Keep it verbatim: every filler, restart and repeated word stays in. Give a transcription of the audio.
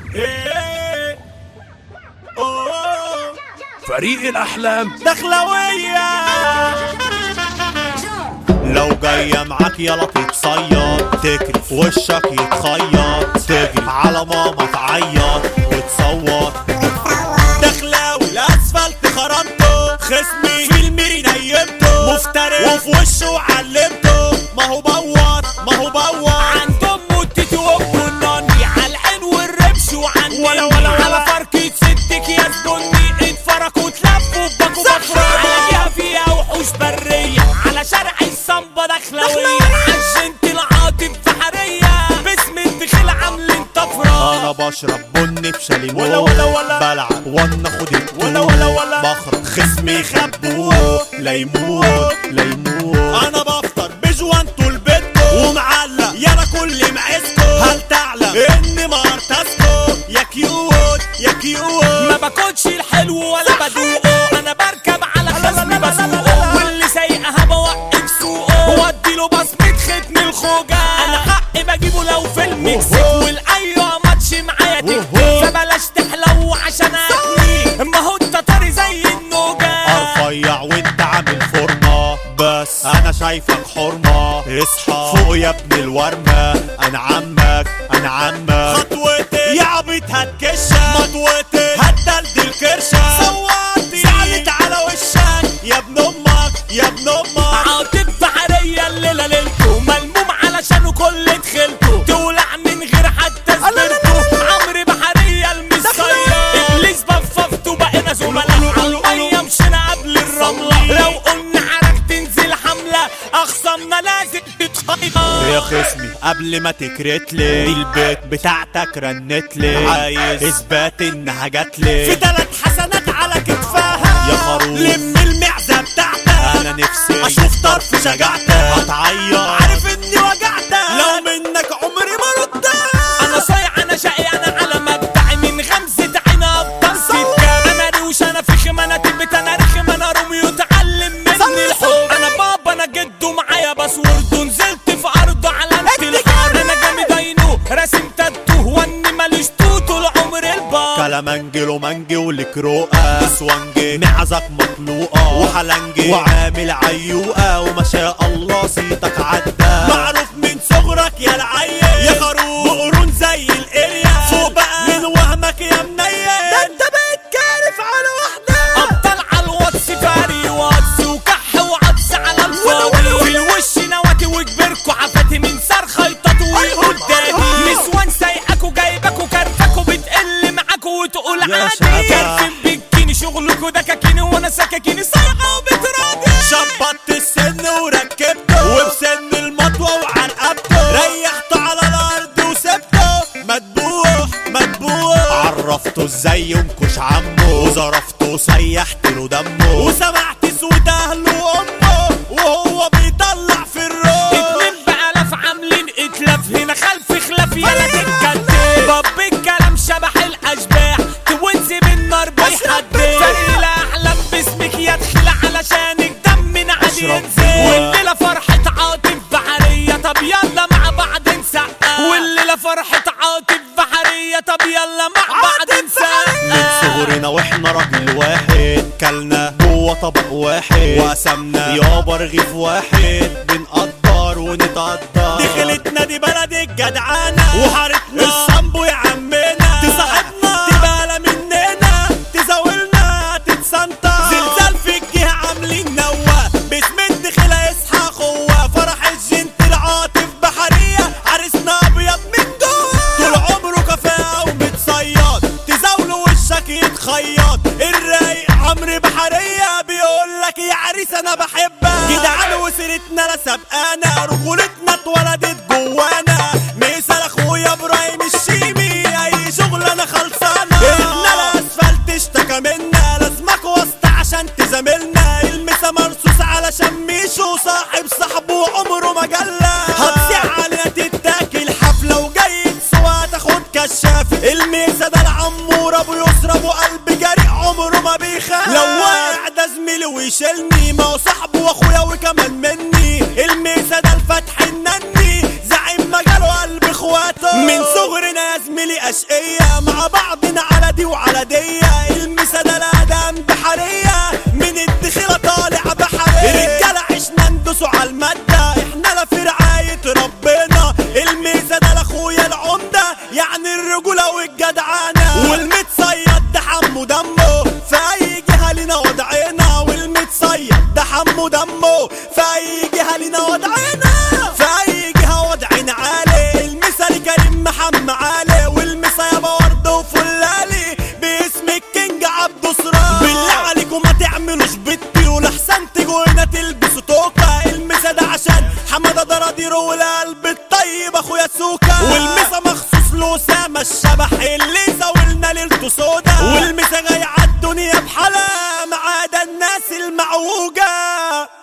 إيه. أوه. فريق الأحلام دخلوية. لو جاية معاك يلا تتصيد، تجري في وشك يتخيط، تجري على ماما تعيط وتصوت. دخلاوي الاسفلت خرمته، خصمي في الميري نيمته، مفتري وفي وشه علمته. ما هو بوط ما هو بوط عندهم متتي وبناني على العين والربش وعني ولا ولا على فركة ستك يا زدني اتفركوا تلفوا بباكوا بفرق على جهة فيها وحوش برية على شارع الصنبة دخلوية عجنت العاطف بحرية باسم الدخيل عاملين طفرة. انا بشرب بني في شاليمو ولا ولا ولا بلعب وانا خد ولا ولا ولا بخرج خصمي خبوه لا يموت لا يموت. انا بفطر بجوانتو البيتكو ومعلق يا انا كل معزكو. هل تعلم اني مرتزكو يا كيوت يا كيوت. ما باكلش الحلو ولا بدوقه انا بركب على خصمي بسوقه واللي سايقها بوقف سوقه واديله بصمة ختم الخوجة. انا حقي بجيبه لو في المكسيك والايوه ماتش معايا تكتيك فبلاش تحلو عشان اكني ما هو انت طري زي النوجة. ارفيع وانت عامل فورمه بس انا شايفك حرمه. اصحى فوق يا ابن الورمه انا عمك انا عمك. خطوتي يا عبيط هتكشك مطوتي هتدلدل كرشك. صوتي زعلت على وشك يا ابن امك يا ابن امك. عاطف بحرية الليلة ليلته ملموم علشانه كل دخلته تولع من غير حتى زبرته. عمرو بحرية المصير ابليس بففته بقينا زملاء عالمية مشينا قبل الرملة. لو قلنا عرق تنزل حملة اخصامنا لازم تتخيط. يا خصمي قبل ما تكرتلي دي البيت بتاعتك رنتلي عايز اثبات انها جاتلي في تلات حسنات على كتفها يا خروف. لم المعزة بتاعتك انا نفسي اشوف طرف شجاعتك. هتعيط عارف اني وجعتك لو منك عمري ما ردها. انا صايع انا شقي انا على مبدعي من غمزة عين ابطال ستة. انا روش انا فخم انا تبت انا رخم انا روميو اتعلم مني الحب. انا بابا انا جده معايا باسورد ونزلت في ارضه علامة الحرب. انا جامد اينو راسم تاتو واني ماليش تو طول عمري الباب. كلامنجي ومنجي ولك رؤى اسوانجي معزك مطلوقة وحلنجي وعامل عيوقة وما شاء الله صيتك عدى. معروف من صغرك يا العيل يا خروف بقرون زي القرية فوق بقى من وهمك يا منيل. ده انت بتكارف على واحدة ابطال على الواتس فاري واتس وكح وعطس على الفاضي في الوش نواتي وكبركوا عفاتي من صرخة يطاطوا قدامي. نسوان سايقاكوا جايباكوا كارفاكوا بتقل معاكوا وتقول عادي. كارفين بكيني شغلكوا ده كاكيني وانا سكاكيني صايغة وبتراضي. شبطت السن وركبته وبسن المطوة وعرقبته ريحته على الارض وسبته مدبوح مدبوح. عرفته ازاي ينكش عمه وظرفته سيحت له دمه وسمعت صوت اهله وامه وهو بيطلع في الروح. اتنين بآلاف عاملين اتلاف هنا خلف خلاف يالا تتكتف. باب الكلام شبح الاشباح توزي بالنار بيحدف. فريق الاحلام باسمك يدخل علشانك دمنا عادي ينزل. والليلة فرحة عاطف بحرية طب يلا مع بعض نسقف. والليلة فرحة عاطف بحرية طب يلا مع بعض نسقف. من صغرنا واحنا راجل واحد كلنا جوه طبق واحد وقسمنا يابا رغيف واحد بنقدر ونتقدر. دخلتنا دي بلد الجدعانة وحارتنا الصنبو يا عمنا. تصاحبنا تبالى مننا تزاولنا تتسنطر. زلزال في الجهة عاملين نوة باسم الدخيلة يصحى قوة. فرح الجنت العاطف بحرية عرسنا ابيض من جوه طول عمره كفاءة ومتصيد تزاوله وشك يتخيط. الرايق عمرو بحرية بيقولك يا عريس انا بحبك جدعان وسيرتنا لا سبقانا رجولتنا اتولدت جوانا. مثال اخويا ابراهيم الشيمي اي شغل انا خلصانة. احنا الاسفلت اشتكى منا لازمك وسط عشان تزاملنا. المسا مرصوص علشان ميشو صاحب صاحبه عمره ما جلى. هتصيع علينا تتاكل حفلة وجاي تسوى تاخد كشاف. الميزة ده العمور ابو يسرى ابو قلب جريء عمره ما بيخاف. لو واقع ده زميلي ويشيلني ما هو صاحبه واخويا وكمان مني. الميزة ده الفتح النني زعيم مجاله قلب اخواني. حياته. من صغرنا يا زميلي اشقية مع بعضنا على دي وعلى دي، المسا ده الادم بحرية من الدخيلة طالع بحرية. رجالة عشنا ندوسوا على المادة، احنا لا في رعاية ربنا. الميزة ده لاخويا العمدة يعني الرجولة والجدعانة. والمتصيد ده حمو دمه في اي جهة لينا وضعنا، والمتصيد ده حمو دمه في اي جهة لينا وضعنا، في اي جهة وضعنا عالي. المثل كريم محمد علي، والمسا يابا ورد وفلالي باسم الكينج عبدو سراج. بالله عليكم ما تعملوش بتطيروا لحسن تيجوا هنا تلبسوا توكا. المسا ده عشان حمادة درادير والقلب الطيب اخويا سوكا. والمسا مخصوص لأسامة الشبح اللي زاولنا ليلته سودا. والمسا جاي عالدنيا بحالها ما عدا الناس المعوجة.